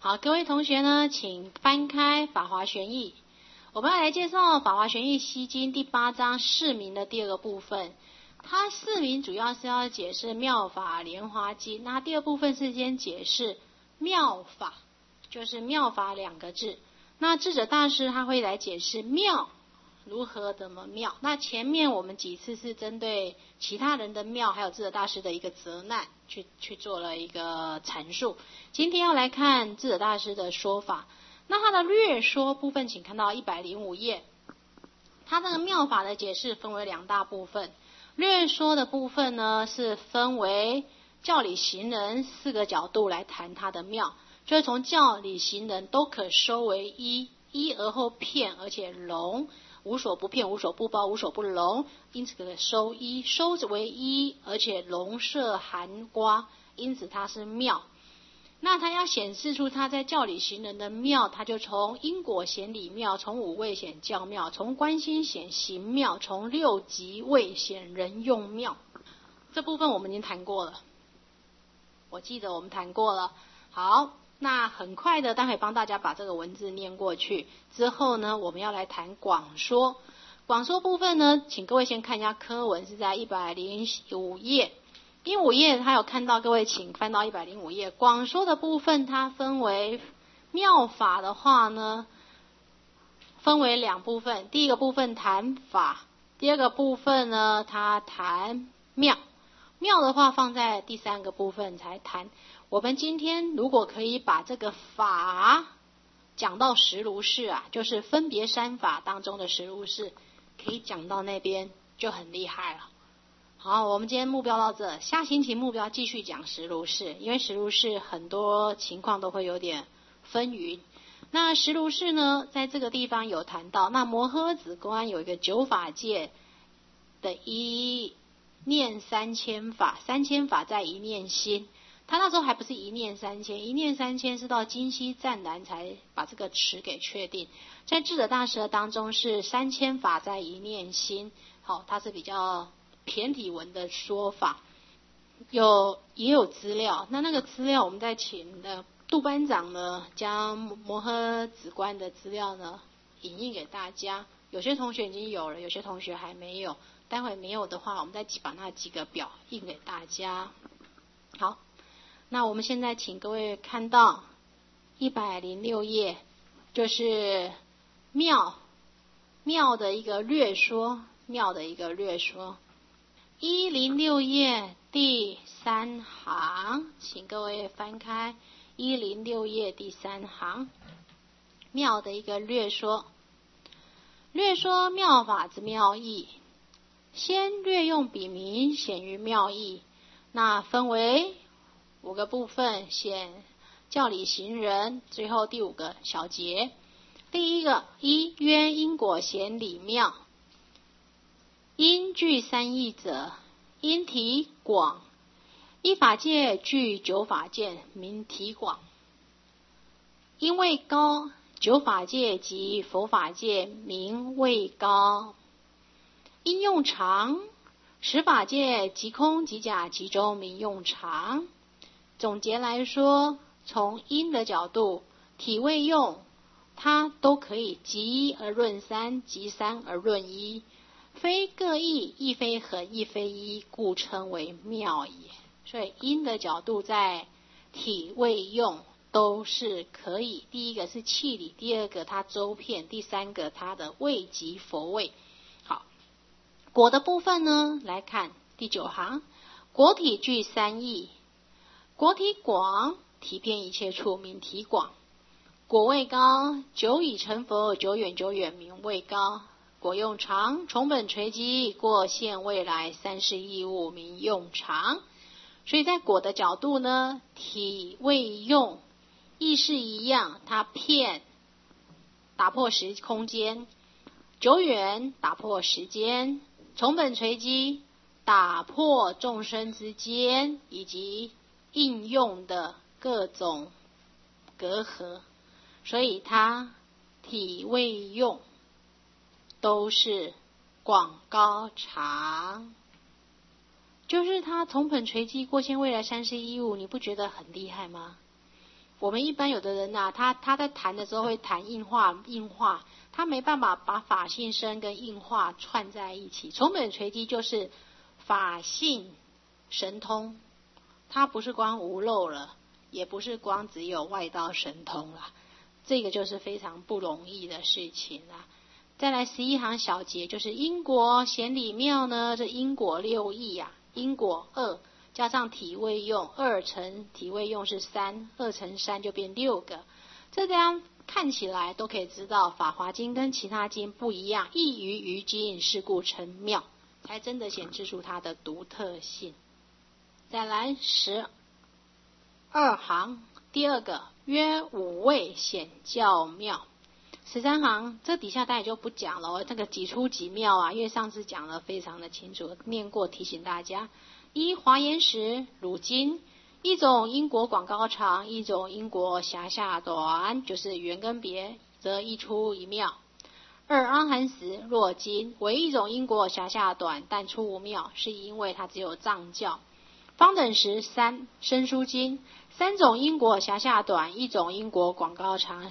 好，各位同学呢，请翻开《法华玄义》，我们要来介绍《法华玄义西经》第8章释名的第2个部分。它释名主要是要解释妙法莲华经，那第2部分是先解释妙法，就是妙法2个字。那智者大师他会来解释妙如何怎么妙。那前面我们几次是针对其他人的妙，还有智者大师的一个责难去做了一个阐述。今天要来看智者大师的说法。那他的略说部分，请看到105页。他这个妙法的解释分为2大部分。略说的部分呢，是分为教理行人4个角度来谈他的妙，就是从教理行人都可收为一，一而后遍，而且容，无所不遍，无所不包，无所不容，因此可收一，收为一，而且容摄含瓜，因此它是妙。那他要显示出他在教理行人的妙，他就从因果显理妙，从五位显教妙，从观心显行妙，从6级位显人用妙。这部分我们已经谈过了，我记得我们谈过了。好，那很快的待会帮大家把这个文字念过去之后呢，我们要来谈广说。广说部分呢，请各位先看一下科文，是在105页。105页他有看到，各位请翻到105页。广说的部分它分为妙法的话呢，分为2部分。第1个部分谈法，第2个部分呢它谈妙。妙的话放在第3个部分才谈。我们今天如果可以把这个法讲到实如是啊，就是分别3法当中的实如是，可以讲到那边就很厉害了。好，我们今天目标到这，下星期目标继续讲实如是，因为实如是很多情况都会有点纷纭。那实如是呢，在这个地方有谈到，那摩诃子观有一个9法界的一念3000法，3000法在一念心。他那时候还不是一念3000，一念3000是到金溪湛然才把这个词给确定。在智者大师当中是3000法在一念心。好，它是比较骈体文的说法，也有资料。那个资料我们再请的杜班长呢，将摩诃子观的资料呢引印给大家。有些同学已经有了，有些同学还没有。待会没有的话，我们再把那几个表印给大家。好，那我们现在请各位看到106页，就是妙的一个略说，妙的一个略说。106页第3行，请各位翻开106页第3行，妙的一个略说。略说妙法之妙义，先略用笔名显于妙义。那分为5个部分，显教理行人，最后第5个小节。第1个，一曰因果显理妙。因具3义者，因体广。一法界具9法界，名体广。因位高，9法界及佛法界名位高。因用常，10法界即空即假即中名用常。总结来说，从因的角度，体位用它都可以即一而论三，即三而论一，非各异，亦非恒，亦非一，故称为妙也。所以因的角度在体位用都是可以。第1个是气理，第2个它周遍，第3个它的位即佛位。好，果的部分呢，来看第9行，果体具3义。果体广，体遍一切处，名体广。果位高，久已成佛，久远久远，名位高。果用常，从本垂机，过现未来，三世义物，名用常。所以在果的角度呢，体位用意是一样，它遍打破时空间，久远打破时间，从本垂机打破众生之间以及应用的各种隔阂，所以它体位用都是广高长。就是它从本垂机过现未来三世义物，你不觉得很厉害吗？ 我们一般有的人他在谈的时候会谈应化，他没办法把法性身跟应化串在一起。从本垂基就是法性神通，它不是光无漏了，也不是光只有外道神通了，这个就是非常不容易的事情啦。再来11行小节，就是因果显理妙呢，这因果6义啊，因果2加上体位用，2乘体位用是3，2乘3就变6个。这样看起来都可以知道法华经跟其他经不一样，异于余经，是故称妙，才真的显示出它的独特性。再来12行第2个，约五位显教妙。13行这底下大家就不讲了，这个几出几妙啊，因为上次讲了非常的清楚，念过提醒大家。一华严时汝今，一种因果广高长，一种因果狭下短，就是缘跟别，则一出一妙。二阿含时若今，为一种因果狭下短，但出无妙，是因为它只有藏教。方等时3生疏经，3种因果狭下短，一种因果广高长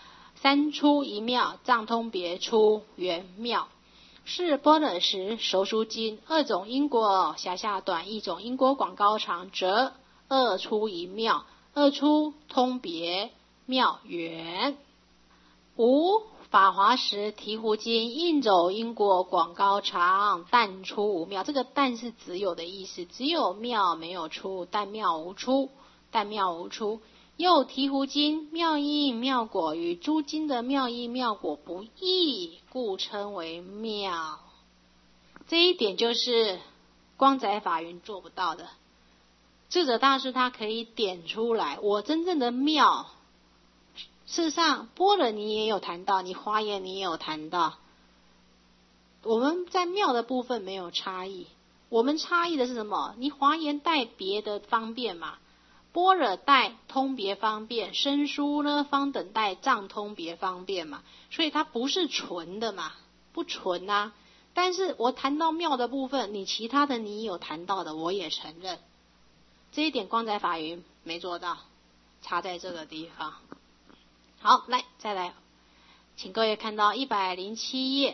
，3出一妙，藏通别出圆妙。是般若时熟疏经，2种因果狭下短，一种因果广高长，则2出一妙，2出通别妙圆。5法华时醍醐经，应走因果广高长，但出无妙。这个但是只有的意思，只有妙没有出，但妙无出，但妙无出。又醍醐经妙因妙果与诸经的妙因妙果不异，故称为妙。这一点就是光载法云做不到的。智者大师他可以点出来，我真正的妙，事实上般若你也有谈到，你华严你也有谈到，我们在妙的部分没有差异。我们差异的是什么？你华严带别的方便嘛，般若带通别方便，生疏呢方等带藏通别方便嘛，所以它不是纯的嘛，不纯啊。但是我谈到妙的部分，你其他的你有谈到的，我也承认。这一点光载法云没做到，差在这个地方。好，再来，请各位看到107页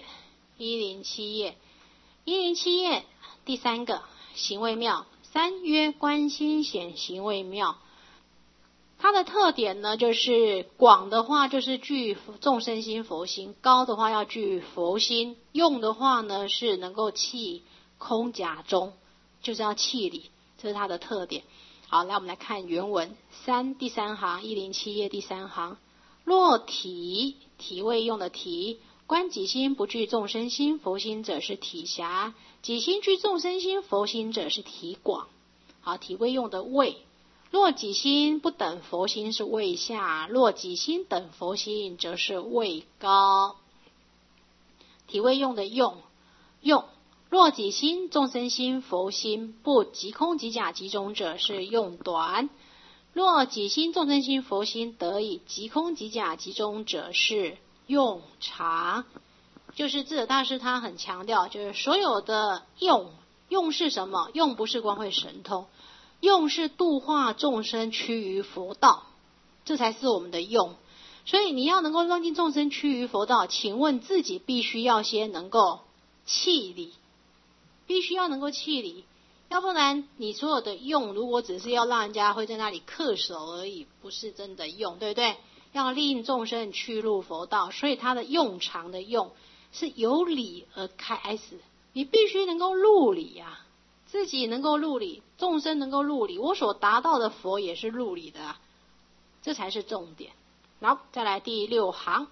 ，107页第3个行位妙。3曰观心显行位妙。它的特点呢，就是广的话就是具众生心佛心，高的话要具佛心，用的话呢是能够气空假中，就是要气理，这是它的特点。好，来我们来看原文第3行107页第3行。若体位用的体，观己心不具众生心佛心者是体狭，己心具众生心佛心者是体广。好，体位用的位，若己心不等佛心是位下，若己心等佛心则是位高。体位用的用，若己心众生心佛心不即空即假即中者是用短，若己心众生心佛心得以即空即假即中者是用长。就是智者大师他很强调，就是所有的用是什么？用不是光会神通，用是度化众生趋于佛道，这才是我们的用。所以你要能够让尽众生趋于佛道，请问自己必须要先能够气理，必须要能够气理，要不然你所有的用如果只是要让人家会在那里恪守而已，不是真的用，对不对？要令众生趋入佛道，所以它的用常的用是由理而开始，你必须能够入理啊，自己能够入理，众生能够入理，我所达到的佛也是入理的啊，这才是重点。然后再来第6行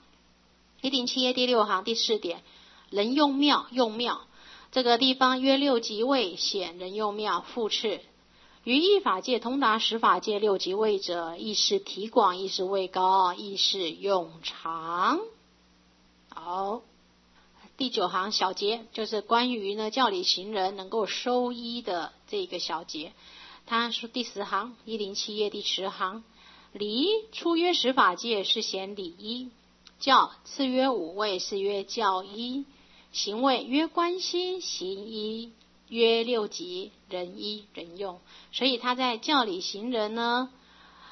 107页第6行第4点，人用妙，这个地方约6级位显人用妙复次，于一法界通达10法界6级位者，亦是体广，亦是位高，亦是用长。好，第9行小节就是关于呢教理行人能够收依的这个小节。他说第10行107页第10行，理初约10法界是显理一，教次约5位是约教一，行位约观心行一，约6级人一人用。所以他在教理行人呢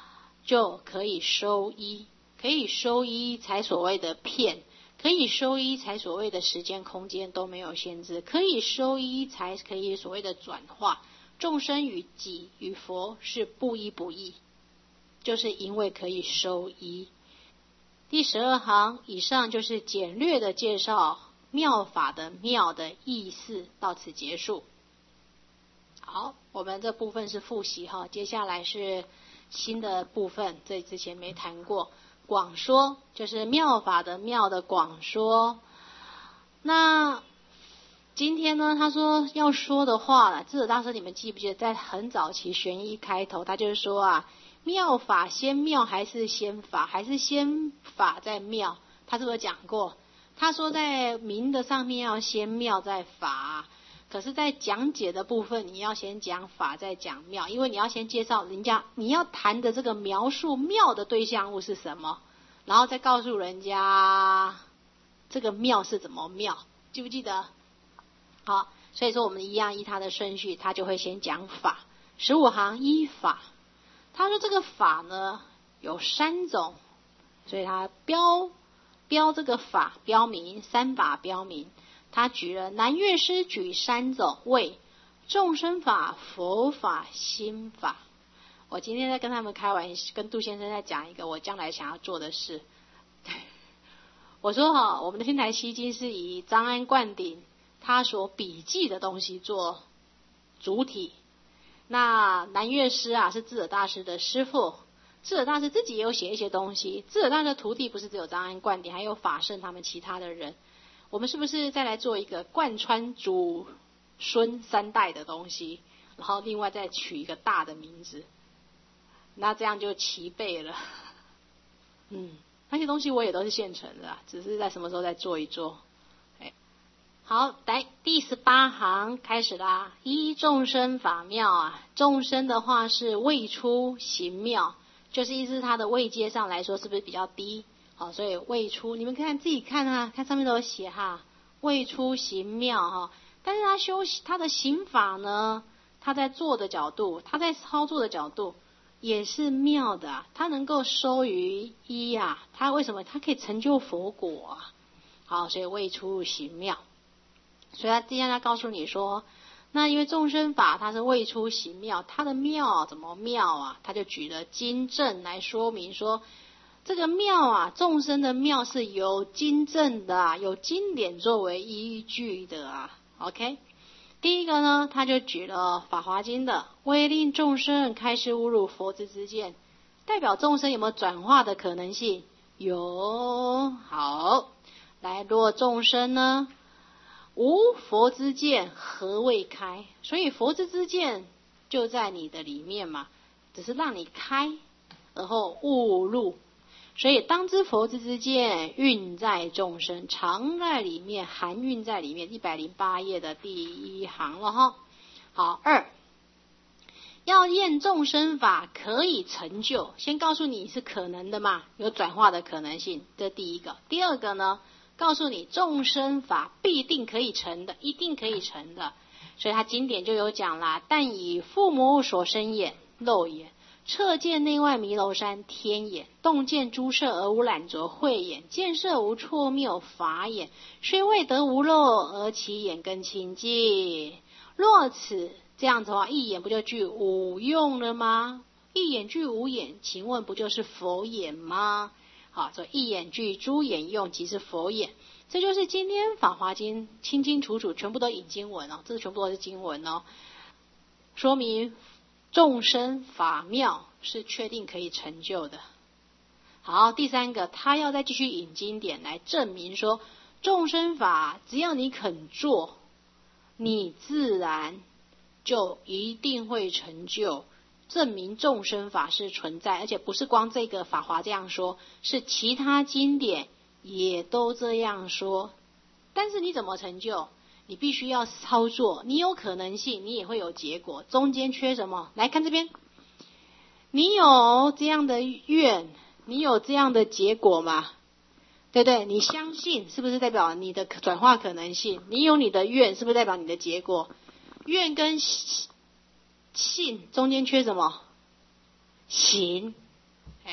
就可以收一，可以收一才所谓的片，可以收一才所谓的时间空间都没有限制，可以收一才可以所谓的转化。众生与己与佛是不一不异，就是因为可以收一。第12行以上就是简略的介绍妙法的妙的意思，到此结束。好，我们这部分是复习哈，接下来是新的部分，这之前没谈过。广说就是妙法的妙的广说。那今天呢，他说要说的话了，智者大师你们记不记得在很早期玄义开头，他就是说啊，妙法先妙还是先法，还是先法再妙？他是不是讲过？他说在明的上面要先妙再法，可是在讲解的部分你要先讲法再讲妙，因为你要先介绍人家你要谈的这个描述妙的对象物是什么，然后再告诉人家这个妙是怎么妙，记不记得？好，所以说我们一样依他的顺序，他就会先讲法。15行依法，他说这个法呢有3种，所以他标这个法标明3法标明。他举了南岳师举3种为众生法、佛法、心法。我今天在跟他们开玩笑，跟杜先生在讲一个我将来想要做的事。我说我们的天台西经是以张安灌顶他所笔记的东西做主体，那南岳师啊是智者大师的师父，智者大师自己也有写一些东西，智者大师的徒弟不是只有张安灌顶，还有法圣他们其他的人。我们是不是再来做一个贯穿祖孙3代的东西，然后另外再取一个大的名字，那这样就齐备了。那些东西我也都是现成的，只是在什么时候再做一做。好，来第18行开始啦。依众生法妙啊，众生的话是未出行妙，就是意思他的位阶上来说是不是比较低？好，所以未出，你们看自己看啊，看上面都有写哈，未出行妙哈。但是他修他的行法呢，他在做的角度，他在操作的角度也是妙的啊，他能够收于一啊，他为什么他可以成就佛果啊？好，所以未出行妙。所以他接下来告诉你说，那因为众生法它是未出行妙，它的妙怎么妙啊？他就举了经证来说明说，这个妙啊，众生的妙是有经证的啊，有经典作为依据的啊。OK， 第一个呢，他就举了法华经的为令众生开示悟入佛之见，代表众生有没有转化的可能性？有。好，来，若众生呢无佛之见，何未开？所以佛之见就在你的里面嘛，只是让你开，然后悟入。所以当知佛之见蕴在众生，常在里面，含蕴在里面。108页的第1行了哈。好，2要验众生法可以成就，先告诉你是可能的嘛，有转化的可能性，这第一个。第二个呢，告诉你众生法必定可以成的，一定可以成的。所以他经典就有讲啦，但以父母所生眼肉眼，彻见内外弥楼山天眼，洞见诸色而无染浊慧眼，见色无错谬法眼，虽未得无漏而其眼更清净。若此这样子的话，一眼不就具五用了吗？一眼具五眼，请问不就是佛眼吗？好，所以一眼具诸眼用，即是佛眼。这就是今天法华经清清楚楚全部都引经文哦，这全部都是经文哦，说明众生法妙是确定可以成就的。好，第3个，他要再继续引经典来证明说，众生法只要你肯做，你自然就一定会成就，证明众生法是存在，而且不是光这个法华这样说，是其他经典也都这样说。但是你怎么成就？你必须要操作，你有可能性，你也会有结果，中间缺什么？来看这边，你有这样的愿，你有这样的结果吗？对不对？你相信是不是代表你的转化可能性？你有你的愿，是不是代表你的结果？愿跟信中间缺什么？行。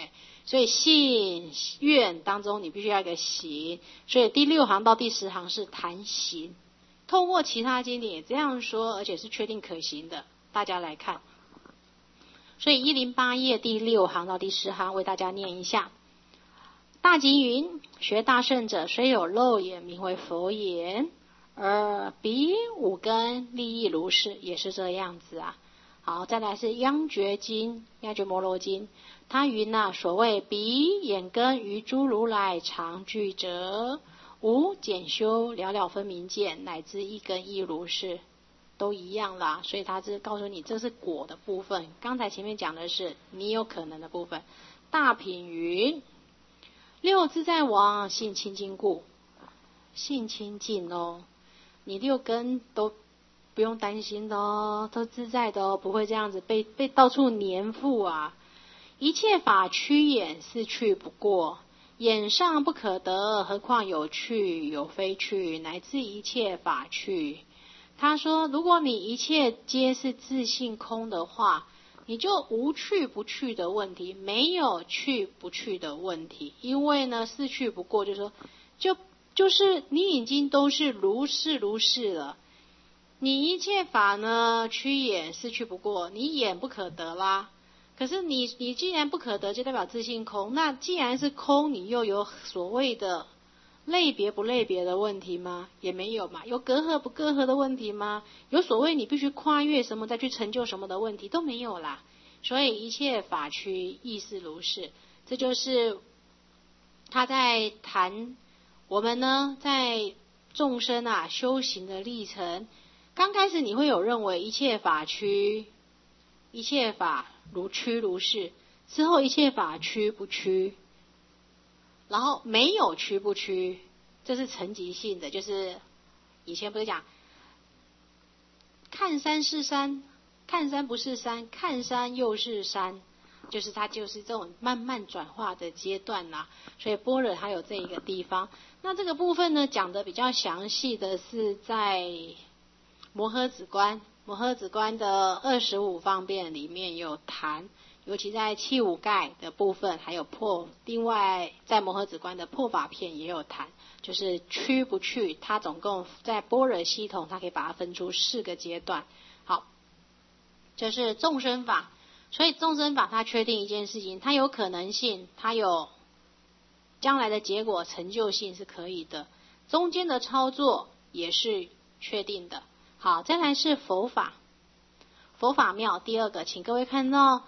所以信愿当中你必须要有一个行，所以第6行到第10行是谈行。透过其他经典也这样说，而且是确定可行的，大家来看。所以108页第6行到第10行为大家念一下。大经云：学大圣者，虽有肉眼，名为佛言，而彼五根利益如是，也是这样子啊。好，再来是央觉经、央觉摩罗经，他云所谓彼眼根于诸如来常具者，无简修了了分明见，乃至一根亦如是，都一样啦。所以他是告诉你这是果的部分，刚才前面讲的是你有可能的部分。大品云：六自在王性清净故，性清净哦，你6根都不用担心的哦，都自在的哦，不会这样子被到处黏附啊。一切法趋眼，是去不过，眼上不可得，何况有去有非去，乃至一切法去。他说，如果你一切皆是自性空的话，你就无去不去的问题，没有去不去的问题。因为呢，是去不过，就是说，就是你已经都是如是如是了。你一切法呢，趋眼是去不过，你眼不可得啦。可是你既然不可得，就代表自性空。那既然是空，你又有所谓的类别不类别的问题吗？也没有嘛。有隔阂不隔阂的问题吗？有所谓你必须跨越什么再去成就什么的问题都没有啦。所以一切法趋亦是如是。这就是他在谈我们呢在众生修行的历程。刚开始你会有认为一切法趋，一切法如趋如是，之后一切法趋不趋，然后没有趋不趋，这是层级性的。就是以前不是讲看山是山，看山不是山，看山又是山，就是它就是这种慢慢转化的阶段啦。所以般若它有这一个地方。那这个部分呢讲的比较详细的是在摩诃止观，摩诃止观的25方便里面有谈，尤其在气五盖的部分，还有另外在摩诃止观的破法片也有谈，就是趋不趋，它总共在般若系统，它可以把它分出4个阶段。好，这是众生法。所以众生法它确定一件事情，它有可能性，它有将来的结果成就性是可以的，中间的操作也是确定的。好，再来是佛法，佛法妙第2个，请各位看到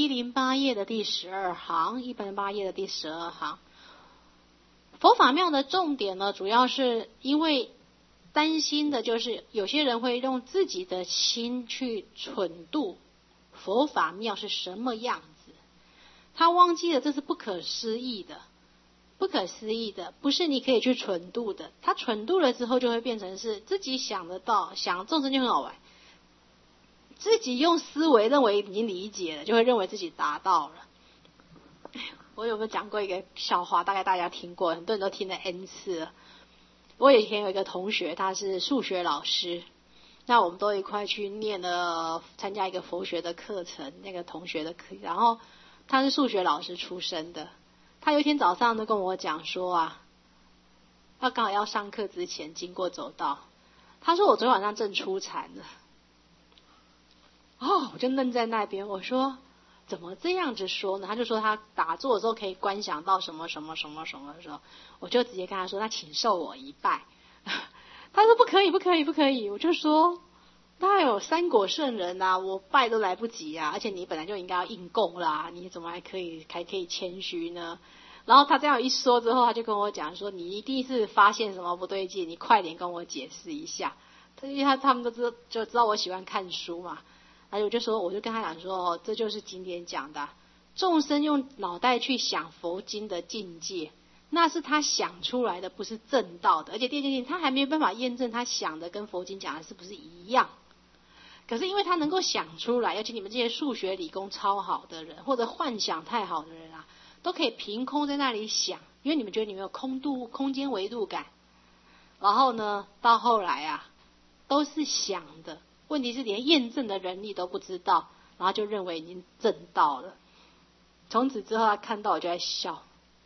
108页的第12行，108页的第12行。佛法妙的重点呢，主要是因为担心的就是有些人会用自己的心去蠢度佛法妙是什么样子，他忘记了这是不可思议的，不可思议的，不是你可以去蠢度的。他蠢度了之后就会变成是自己想得到，想众生就很好玩，自己用思维认为已经理解了，就会认为自己达到了。我有没有讲过一个笑话，大概大家听过，很多人都听了 N 次了。我以前有一个同学，他是数学老师，那我们都一块去参加一个佛学的课程，那个同学的课，然后他是数学老师出身的。他有一天早上就跟我讲说他刚好要上课之前经过走道，他说我昨天晚上正出禅了。我就愣在那边，我说怎么这样子说呢？他就说他打坐的时候可以观想到什么什么什么什么的时候，我就直接跟他说，那请受我一拜。他说不可以不可以不可以，我就说他有三果圣人我拜都来不及而且你本来就应该要应供啦，你怎么还可以谦虚呢？然后他这样一说之后，他就跟我讲说，你一定是发现什么不对劲，你快点跟我解释一下。因为他们都知道我喜欢看书嘛，然后我就跟他讲说，这就是经典讲的众生用脑袋去想佛经的境界，那是他想出来的，不是正道的。而且第二件事情，他还没有办法验证他想的跟佛经讲的是不是一样。可是因为他能够想出来，而且你们这些数学理工超好的人，或者幻想太好的人都可以凭空在那里想，因为你们觉得你们有空间维度感。然后呢，到后来都是想的，问题是连验证的能力都不知道，然后就认为已经证道了。 从此之后他看到我就在笑。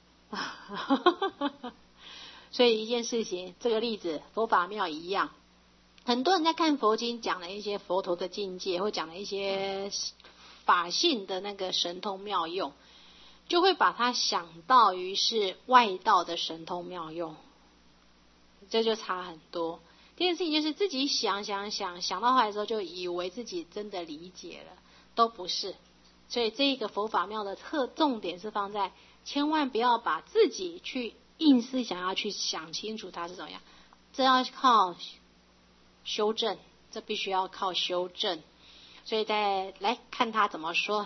所以一件事情，这个例子佛法庙一样，很多人在看佛经讲了一些佛陀的境界，或讲了一些法性的那个神通妙用，就会把它想到于是外道的神通妙用，这就差很多。第二件事情就是自己想到后来的时候，就以为自己真的理解了，都不是。所以这个佛法庙的重点是放在千万不要把自己去硬是想要去想清楚它是怎么样，这要靠修正，这必须要靠修正。所以再来看他怎么说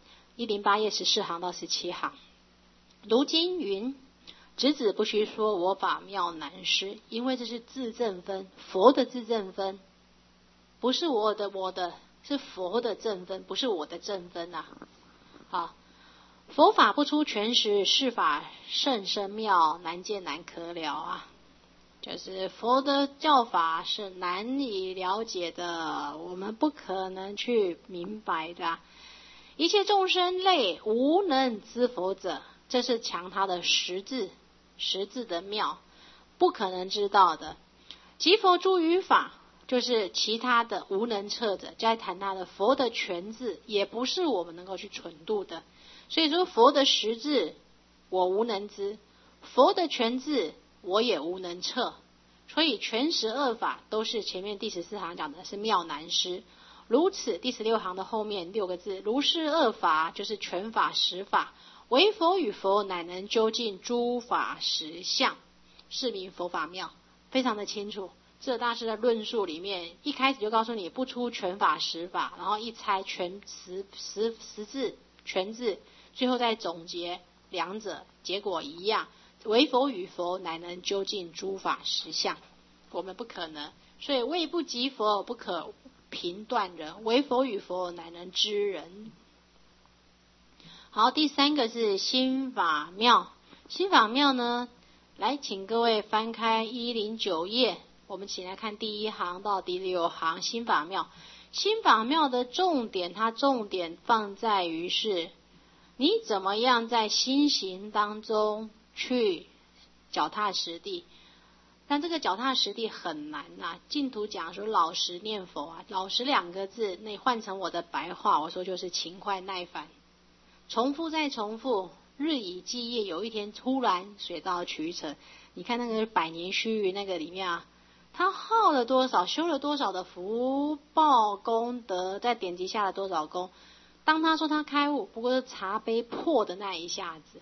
，108页14行到17行。如今云，直子不须说我法妙难施，因为这是自证分，佛的自证分，不是我的，是佛的正分，不是我的正分啊。好，佛法不出全实，是法甚深妙，难见难可了啊。就是佛的教法是难以了解的，我们不可能去明白的。一切众生类无能知佛者，这是强他的实质的妙，不可能知道的。即佛诸语法，就是其他的无能测者，在谈他的佛的全智，也不是我们能够去纯度的。所以说佛的实质我无能知，佛的全智我也无能测，所以全实二法都是前面第14行讲的是妙难施。如此第16行的后面6个字，如是二法就是全法实法，唯佛与佛乃能究竟诸法实相，是名佛法妙。非常的清楚，智大师的论述里面一开始就告诉你不出全法实法，然后一拆全实质全智，最后再总结两者结果一样，唯佛与佛乃能究竟诸法实相，我们不可能。所以位不及佛不可评断人，唯佛与佛乃能知人。好，第3个是心法妙。心法妙呢，来请各位翻开109页，我们请来看第1行到第6行。心法妙，心法妙的重点，它重点放在于是你怎么样在心行当中去脚踏实地。但这个脚踏实地很难啊，净土讲说老实念佛啊，老实2个字，那换成我的白话，我说就是勤快耐烦，重复再重复，日以继夜，有一天突然水到渠成。你看那个百年须臾那个里面啊，他耗了多少，修了多少的福报功德，在典籍下了多少功。当他说他开悟，不过是茶杯破的那一下子。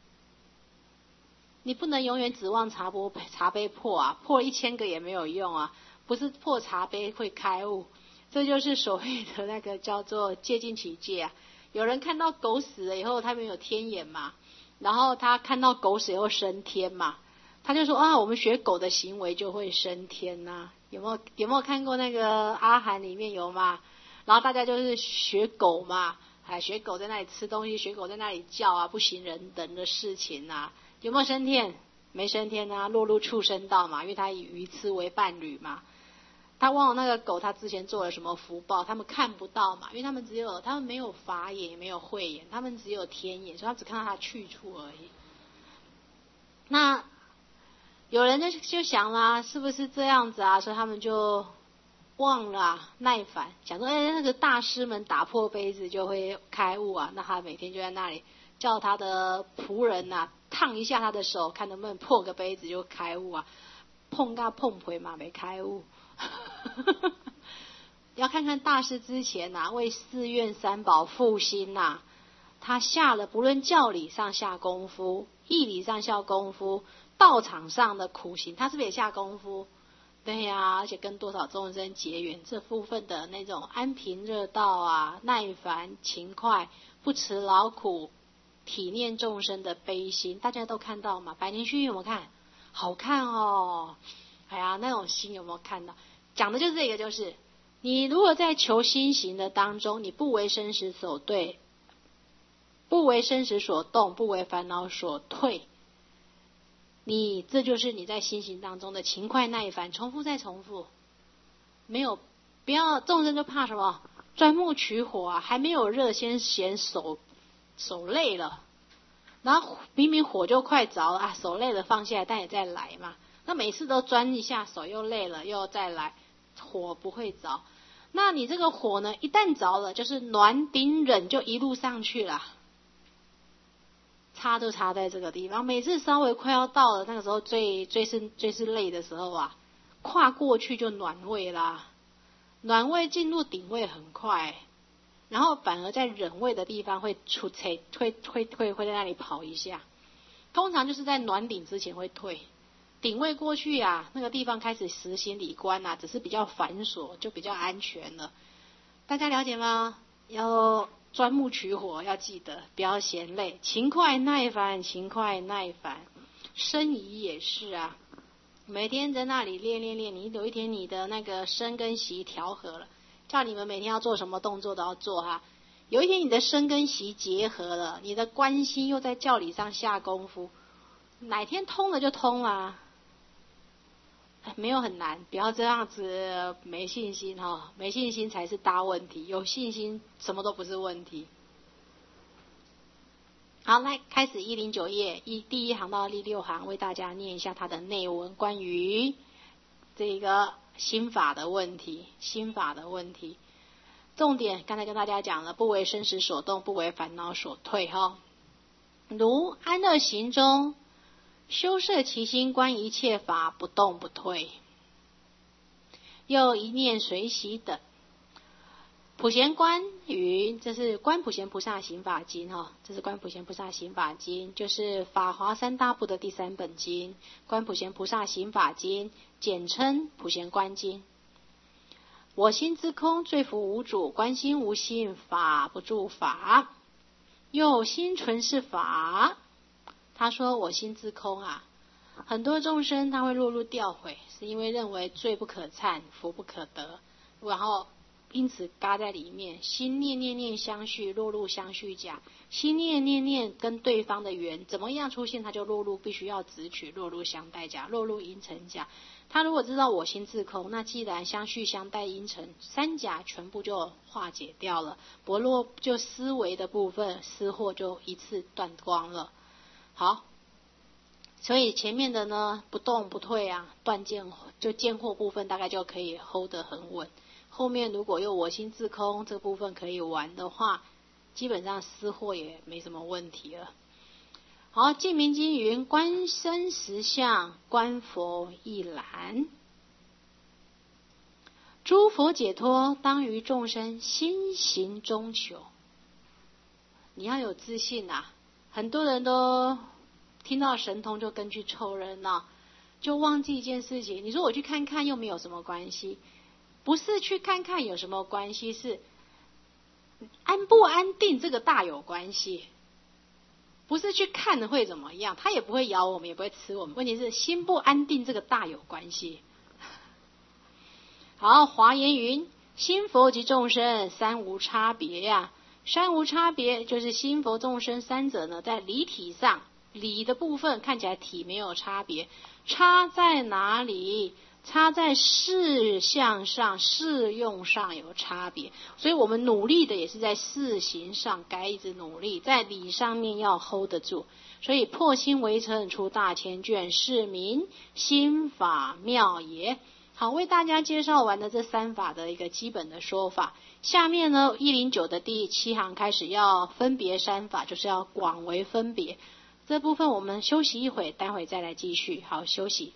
你不能永远指望茶杯破啊，破1000个也没有用啊，不是破茶杯会开悟。这就是所谓的那个叫做戒禁起戒啊。有人看到狗死了以后，他们有天眼嘛，然后他看到狗死以后升天嘛，他就说啊，我们学狗的行为就会升天啊。有没有看过那个阿含里面有嘛？然后大家就是学狗嘛，学狗在那里吃东西，学狗在那里叫啊，不行人等的事情啊。有没有升天？没升天啊，落入畜生道嘛，因为他以鱼痴为伴侣嘛。他忘了那个狗他之前做了什么福报，他们看不到嘛，因为他们没有法眼也没有慧眼，他们只有天眼，所以他只看到他去处而已。那有人就想啦，是不是这样子啊？所以他们就忘了耐烦，想说那个大师们打破杯子就会开悟啊，那他每天就在那里叫他的仆人啊烫一下他的手，看能不能破个杯子就开悟啊，碰回嘛没开悟。要看看大师之前为寺院三宝复兴他下了不论教理上下功夫，义理上下功夫，道场上的苦行他是不是也下功夫？对呀，而且跟多少众生结缘，这部分的那种安贫乐道耐烦勤快不辞劳苦体念众生的悲心，大家都看到吗？百年须臾有没有看？好看哦。哎呀，那种心有没有看到？讲的就是这个，就是你如果在求心行的当中，你不为生死所对，不为生死所动，不为烦恼所退，这就是你在心行当中的勤快耐烦，重复再重复。不要众生就怕什么？钻木取火还没有热先嫌手手累了，然后明明火就快着了啊，手累了放下来，但也再来嘛。那每次都钻一下，手又累了，又再来，火不会着。那你这个火呢，一旦着了，就是暖顶忍就一路上去了。差就差在这个地方，每次稍微快要到了那个时候最是累的时候啊，跨过去就暖位啦，暖位进入顶位很快，然后反而在忍位的地方会会在那里跑一下，通常就是在暖顶之前会退，顶位过去啊，那个地方开始实行理观啊，只是比较繁琐，就比较安全了。大家了解吗？要钻木取火，要记得不要嫌累，勤快耐烦，勤快耐烦。身仪也是啊，每天在那里练，你有一天你的那个身跟息调和了，叫你们每天要做什么动作都要做哈。有一天你的身跟息结合了，你的关心又在教理上下功夫，哪天通了就通啦。没有很难，不要这样子没信心哈，没信心才是大问题，有信心什么都不是问题。好，来开始109页第一行到第6行，为大家念一下它的内文，关于这个心法的问题。重点刚才跟大家讲了，不为生死所动，不为烦恼所退哈。如安乐行中，修摄其心，观一切法，不动不退，又一念随喜等。普贤观云，这是观普贤菩萨行法经哈，这是观普贤菩萨行法经，就是法华三大部的第3本经，观普贤菩萨行法经，简称普贤观经。我心之空，罪福无主，观心无心，法不住法，又心存是法。他说我心之空啊，很多众生他会落入掉悔，是因为认为罪不可忏，福不可得，然后因此嘎在里面，心念相续，落入相续甲，心念跟对方的缘怎么样出现，他就落入必须要执取，落入相待甲，落入因尘甲。他如果知道我心自空，那既然相续相待因尘三甲全部就化解掉了，薄弱就思维的部分失惑就一次断光了。好，所以前面的呢不动不退啊，断见就见惑部分大概就可以 hold 得很稳。后面如果有我心自空这部分可以玩的话，基本上失惑也没什么问题了。好，净明经云：观生实相，观佛亦然。诸佛解脱，当于众生心行中求。你要有自信啊！很多人都听到神通就跟去凑热闹，就忘记一件事情。你说我去看看又没有什么关系，不是去看看有什么关系，是安不安定这个大有关系。不是去看了会怎么样，他也不会咬我们，也不会吃我们。问题是心不安定这个大有关系。好，华严云：心佛及众生三无差别呀。三无差别就是心佛众生三者呢，在理体上，理的部分看起来体没有差别，差在哪里？差在事相上、事用上有差别，所以我们努力的也是在事行上该一直努力，在理上面要 hold 得住。所以破心为尘，出大千卷，是名心法妙也。好，为大家介绍完了这3法的一个基本的说法。下面呢109的第7行开始要分别3法，就是要广为分别。这部分我们休息一会，待会再来继续。好，休息。